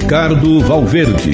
Ricardo Valverde.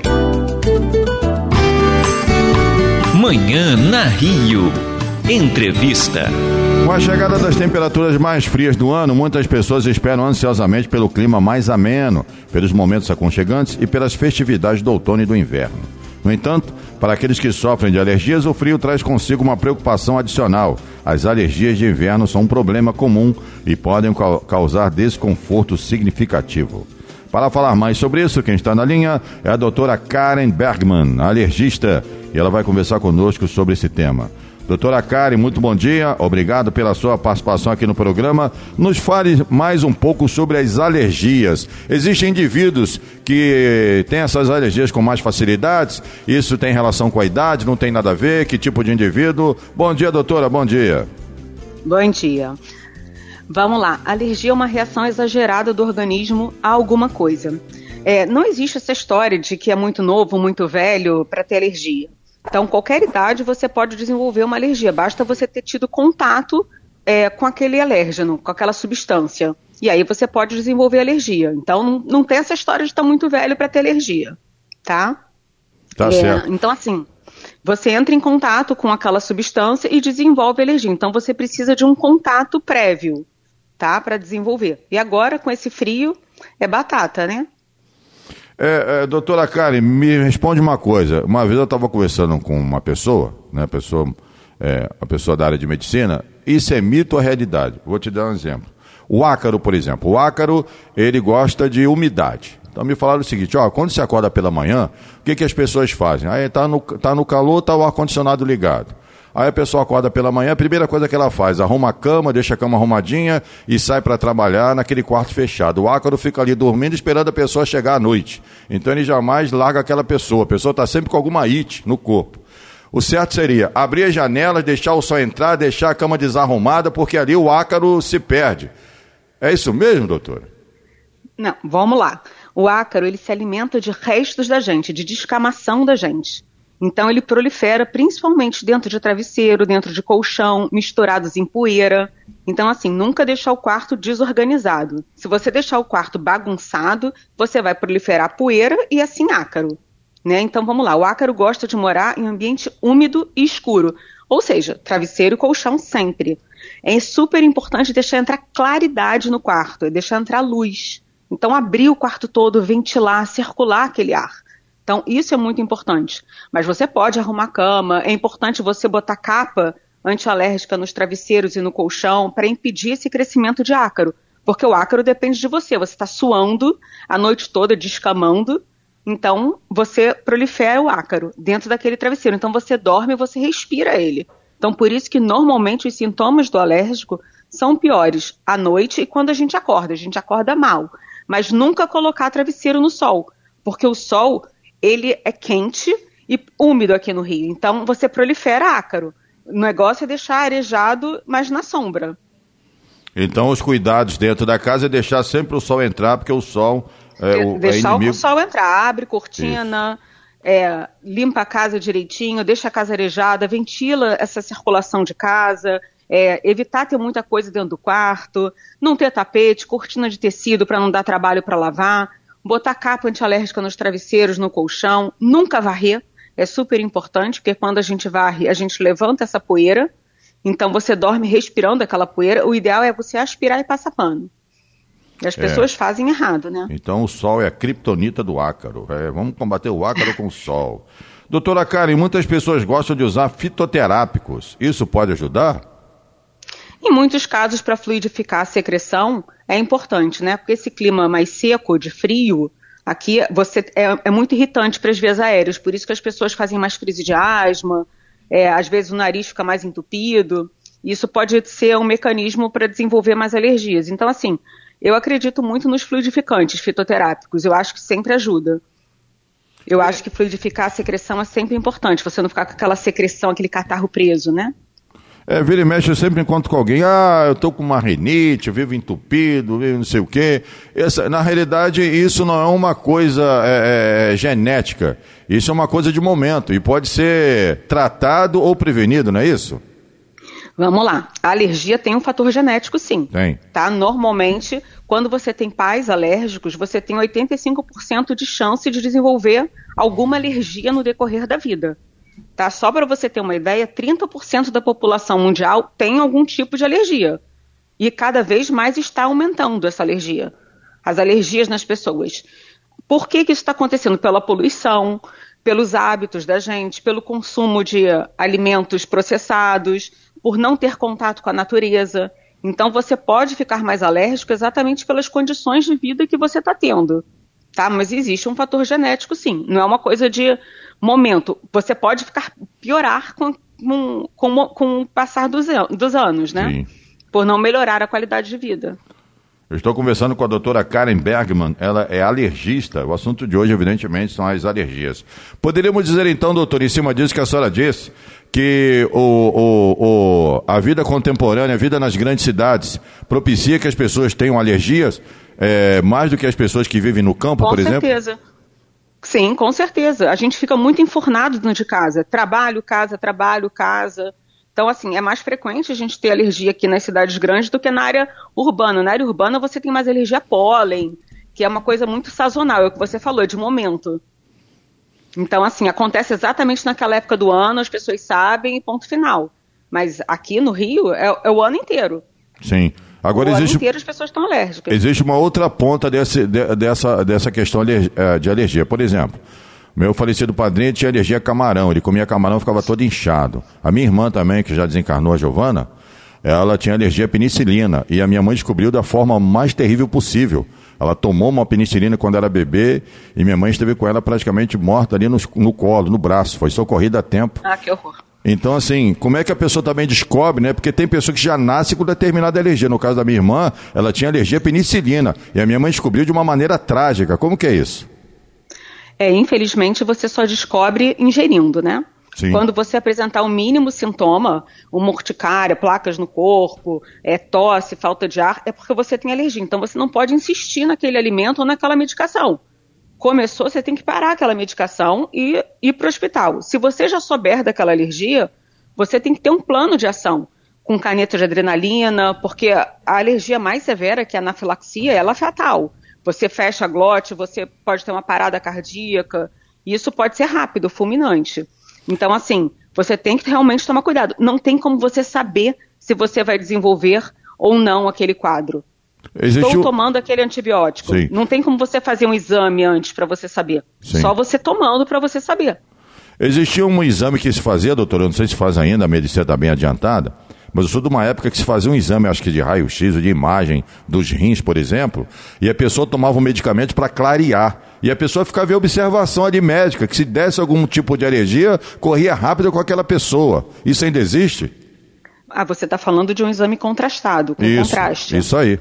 Manhã na Rio. Entrevista. Com a chegada das temperaturas mais frias do ano, muitas pessoas esperam ansiosamente pelo clima mais ameno, pelos momentos aconchegantes e pelas festividades do outono e do inverno. No entanto, para aqueles que sofrem de alergias, o frio traz consigo uma preocupação adicional. As alergias de inverno são um problema comum e podem causar desconforto significativo. Para falar mais sobre isso, quem está na linha é a doutora Karen Bergman, alergista, e ela vai conversar conosco sobre esse tema. Doutora Karen, muito bom dia, obrigado pela sua participação aqui no programa. Nos fale mais um pouco sobre as alergias. Existem indivíduos que têm essas alergias com mais facilidades? Isso tem relação com a idade? Não tem nada a ver? Que tipo de indivíduo? Bom dia, doutora, bom dia. Bom dia. Vamos lá, alergia é uma reação exagerada do organismo a alguma coisa. Não existe essa história de que é muito novo, muito velho para ter alergia. Então, qualquer idade você pode desenvolver uma alergia, basta você ter tido contato com aquele alérgeno, com aquela substância. E aí você pode desenvolver alergia. Então, não tem essa história de estar muito velho para ter alergia, tá? Tá certo. Então, assim, você entra em contato com aquela substância e desenvolve alergia. Então, você precisa de um contato prévio, tá? Para desenvolver. E agora, com esse frio, é batata, né? Doutora Karen, me responde uma coisa. Uma vez eu estava conversando com uma pessoa, né, a pessoa da área de medicina, isso é mito ou realidade? Vou te dar um exemplo. O ácaro, por exemplo, ele gosta de umidade. Então me falaram o seguinte, quando você acorda pela manhã, o que as pessoas fazem? Aí tá no calor, tá o ar-condicionado ligado. Aí a pessoa acorda pela manhã, a primeira coisa que ela faz, arruma a cama, deixa a cama arrumadinha e sai para trabalhar naquele quarto fechado. O ácaro fica ali dormindo, esperando a pessoa chegar à noite. Então ele jamais larga aquela pessoa. A pessoa está sempre com alguma it no corpo. O certo seria abrir as janelas, deixar o sol entrar, deixar a cama desarrumada, porque ali o ácaro se perde. É isso mesmo, doutora? Não, vamos lá. O ácaro, ele se alimenta de restos da gente, de descamação da gente. Então ele prolifera principalmente dentro de travesseiro, dentro de colchão, misturados em poeira. Então assim, nunca deixar o quarto desorganizado. Se você deixar o quarto bagunçado, você vai proliferar poeira e assim ácaro, né? Então vamos lá, o ácaro gosta de morar em ambiente úmido e escuro. Ou seja, travesseiro e colchão sempre. É super importante deixar entrar claridade no quarto, deixar entrar luz. Então abrir o quarto todo, ventilar, circular aquele ar. Então, isso é muito importante. Mas você pode arrumar a cama, é importante você botar capa antialérgica nos travesseiros e no colchão para impedir esse crescimento de ácaro. Porque o ácaro depende de você. Você está suando a noite toda, descamando, então você prolifera o ácaro dentro daquele travesseiro. Então, você dorme e você respira ele. Então, por isso que normalmente os sintomas do alérgico são piores à noite e quando a gente acorda mal. Mas nunca colocar travesseiro no sol, porque o sol ele é quente e úmido aqui no Rio, então você prolifera ácaro. O negócio é deixar arejado, mas na sombra. Então os cuidados dentro da casa é deixar sempre o sol entrar, porque o sol deixar inimigo. O sol entrar, abre cortina, limpa a casa direitinho, deixa a casa arejada, ventila essa circulação de casa, evitar ter muita coisa dentro do quarto, não ter tapete, cortina de tecido para não dar trabalho para lavar, botar capa antialérgica nos travesseiros, no colchão, nunca varrer, é super importante, porque quando a gente varre, a gente levanta essa poeira, então você dorme respirando aquela poeira, o ideal é você aspirar e passar pano. E as pessoas fazem errado, né? Então o sol é a criptonita do ácaro, vamos combater o ácaro com o sol. Doutora Karen, muitas pessoas gostam de usar fitoterápicos, isso pode ajudar? Em muitos casos, para fluidificar a secreção, é importante, né? Porque esse clima mais seco, de frio, aqui é muito irritante para as vias aéreas, por isso que as pessoas fazem mais crise de asma, às vezes o nariz fica mais entupido, isso pode ser um mecanismo para desenvolver mais alergias. Então, assim, eu acredito muito nos fluidificantes fitoterápicos, eu acho que sempre ajuda. Eu acho que fluidificar a secreção é sempre importante, você não ficar com aquela secreção, aquele catarro preso, né? Vira e mexe, eu sempre encontro com alguém, eu tô com uma rinite, eu vivo entupido, vivo não sei o quê. Na realidade, isso não é uma coisa genética, isso é uma coisa de momento, e pode ser tratado ou prevenido, não é isso? Vamos lá. A alergia tem um fator genético, sim. Tem. Tá? Normalmente, quando você tem pais alérgicos, você tem 85% de chance de desenvolver alguma alergia no decorrer da vida. Tá? Só para você ter uma ideia, 30% da população mundial tem algum tipo de alergia. E cada vez mais está aumentando essa alergia. As alergias nas pessoas. Por que isso está acontecendo? Pela poluição, pelos hábitos da gente, pelo consumo de alimentos processados, por não ter contato com a natureza. Então você pode ficar mais alérgico exatamente pelas condições de vida que você está tendo. Tá? Mas existe um fator genético, sim. Não é uma coisa de momento. Você pode piorar com o passar dos anos, né? Sim. Por não melhorar a qualidade de vida. Eu estou conversando com a doutora Karen Bergman, ela é alergista. O assunto de hoje, evidentemente, são as alergias. Poderíamos dizer então, doutor, em cima disso que a senhora disse, que a vida contemporânea, a vida nas grandes cidades, propicia que as pessoas tenham alergias, mais do que as pessoas que vivem no campo, por exemplo? Com certeza. Sim, com certeza. A gente fica muito enfornado dentro de casa. Trabalho, casa. Então, assim, é mais frequente a gente ter alergia aqui nas cidades grandes do que na área urbana. Na área urbana você tem mais alergia a pólen, que é uma coisa muito sazonal, é o que você falou, de momento. Então, assim, acontece exatamente naquela época do ano, as pessoas sabem e ponto final. Mas aqui no Rio é o ano inteiro. Sim. Agora o ano inteiro as pessoas estão alérgicas. Existe uma outra ponta dessa questão de alergia. Por exemplo, meu falecido padrinho tinha alergia a camarão. Ele comia camarão e ficava todo inchado. A minha irmã também, que já desencarnou, a Giovana, ela tinha alergia à penicilina. E a minha mãe descobriu da forma mais terrível possível. Ela tomou uma penicilina quando era bebê e minha mãe esteve com ela praticamente morta ali no colo, no braço. Foi socorrida a tempo. Ah, que horror. Então, assim, como é que a pessoa também descobre, né? Porque tem pessoa que já nasce com determinada alergia. No caso da minha irmã, ela tinha alergia à penicilina. E a minha mãe descobriu de uma maneira trágica. Como que é isso? Infelizmente, você só descobre ingerindo, né? Sim. Quando você apresentar o mínimo sintoma, uma urticária, placas no corpo, tosse, falta de ar, é porque você tem alergia. Então, você não pode insistir naquele alimento ou naquela medicação. Começou, você tem que parar aquela medicação e ir para o hospital. Se você já souber daquela alergia, você tem que ter um plano de ação, com caneta de adrenalina, porque a alergia mais severa, que é a anafilaxia, ela é fatal. Você fecha a glote, você pode ter uma parada cardíaca, e isso pode ser rápido, fulminante. Então, assim, você tem que realmente tomar cuidado. Não tem como você saber se você vai desenvolver ou não aquele quadro. Estou tomando aquele antibiótico. Sim. Não tem como você fazer um exame antes para você saber. Sim. Só você tomando para você saber. Existia um exame que se fazia, doutor, eu não sei se faz ainda, a medicina está bem adiantada, mas eu sou de uma época que se fazia um exame, acho que de raio-x ou de imagem dos rins, por exemplo, e a pessoa tomava um medicamento para clarear. E a pessoa ficava em observação ali médica, que se desse algum tipo de alergia, corria rápido com aquela pessoa. Isso ainda existe? Você está falando de um exame contrastado, com contraste. Isso aí.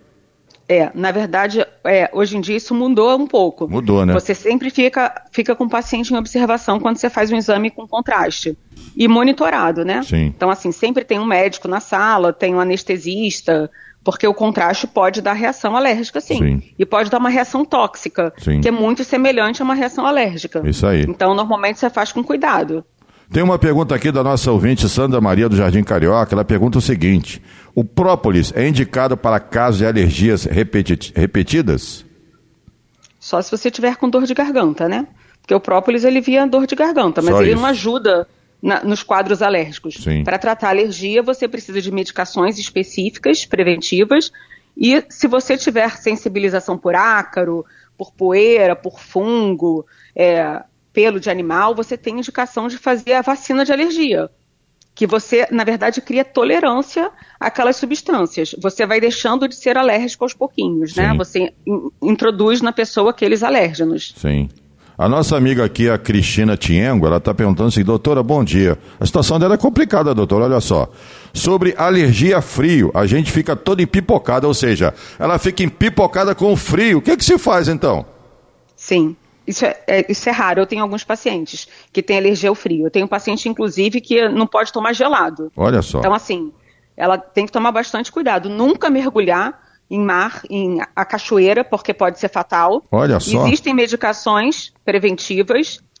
Na verdade, hoje em dia isso mudou um pouco. Mudou, né? Você sempre fica com o paciente em observação quando você faz um exame com contraste. E monitorado, né? Sim. Então, assim, sempre tem um médico na sala, tem um anestesista, porque o contraste pode dar reação alérgica, sim. E pode dar uma reação tóxica, sim, que é muito semelhante a uma reação alérgica. Isso aí. Então, normalmente você faz com cuidado. Tem uma pergunta aqui da nossa ouvinte Sandra Maria do Jardim Carioca. Ela pergunta o seguinte: o própolis é indicado para casos de alergias repetidas? Só se você tiver com dor de garganta, né? Porque o própolis alivia a dor de garganta, mas ele não ajuda nos quadros alérgicos. Para tratar a alergia, você precisa de medicações específicas, preventivas, e se você tiver sensibilização por ácaro, por poeira, por fungo, pelo de animal, você tem indicação de fazer a vacina de alergia, que você, na verdade, cria tolerância àquelas substâncias. Você vai deixando de ser alérgico aos pouquinhos, né? Você introduz na pessoa aqueles alérgenos. Sim. A nossa amiga aqui, a Cristina Tiengo, ela está perguntando assim: doutora, bom dia. A situação dela é complicada, doutora, olha só. Sobre alergia a frio, a gente fica toda empipocada, ou seja, ela fica empipocada com o frio. O que se faz, então? Sim. Isso é raro. Eu tenho alguns pacientes que têm alergia ao frio. Eu tenho um paciente, inclusive, que não pode tomar gelado. Olha só. Então, assim, ela tem que tomar bastante cuidado. Nunca mergulhar em mar, a cachoeira, porque pode ser fatal. Olha só. Existem medicações preventivas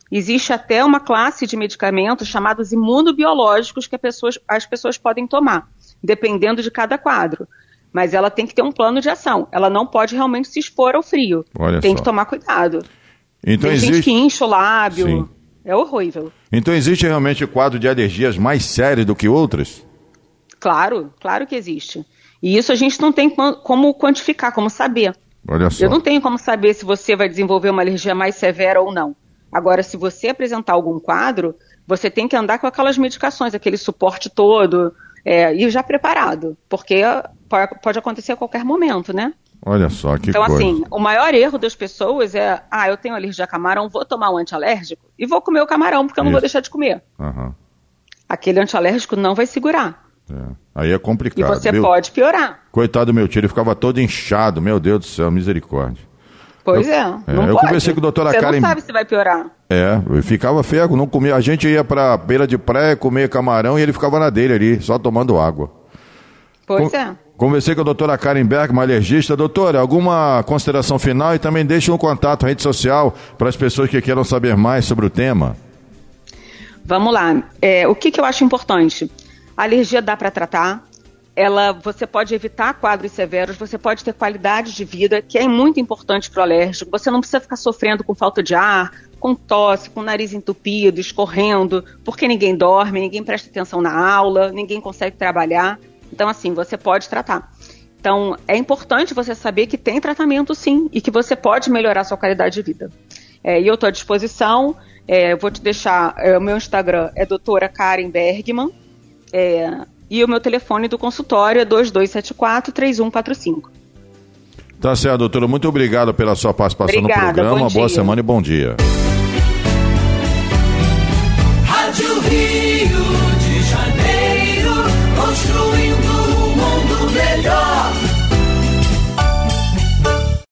Existe até uma classe de medicamentos chamados imunobiológicos que as pessoas podem tomar, dependendo de cada quadro. Mas ela tem que ter um plano de ação. Ela não pode realmente se expor ao frio. Tem que tomar cuidado. Então, tem gente que incha o lábio. Sim. É horrível. Então existe realmente quadro de alergias mais sério do que outras? Claro que existe. E isso a gente não tem como quantificar, como saber. Olha só. Eu não tenho como saber se você vai desenvolver uma alergia mais severa ou não. Agora, se você apresentar algum quadro, você tem que andar com aquelas medicações, aquele suporte todo, e já preparado, porque pode acontecer a qualquer momento, né? Olha só, que então, coisa. Então, assim, o maior erro das pessoas é, eu tenho alergia a camarão, vou tomar um antialérgico e vou comer o camarão, porque eu não vou deixar de comer. Uhum. Aquele antialérgico não vai segurar. Aí é complicado. E você pode piorar. Coitado do meu tio, ele ficava todo inchado, meu Deus do céu, misericórdia. Pois não eu pode. Conversei com a doutora Karen. Você não sabe se vai piorar. Ficava feio, não comia. A gente ia pra beira de praia comer camarão e ele ficava na dele ali, só tomando água. Pois é. Conversei com a doutora Karen Bergman, alergista. Doutora, alguma consideração final e também deixe um contato, rede social, para as pessoas que queiram saber mais sobre o tema. Vamos lá. O que eu acho importante? A alergia dá para tratar. Você pode evitar quadros severos, você pode ter qualidade de vida, que é muito importante para o alérgico. Você não precisa ficar sofrendo com falta de ar, com tosse, com o nariz entupido, escorrendo, porque ninguém dorme, ninguém presta atenção na aula, ninguém consegue trabalhar. Então, assim, você pode tratar. Então, é importante você saber que tem tratamento, sim, e que você pode melhorar a sua qualidade de vida. E eu estou à disposição, eu vou te deixar, o meu Instagram é doutora Karen Bergman, e o meu telefone do consultório é 2274-3145. Tá certo, doutora. Muito obrigado pela sua participação no programa. Boa semana e bom dia.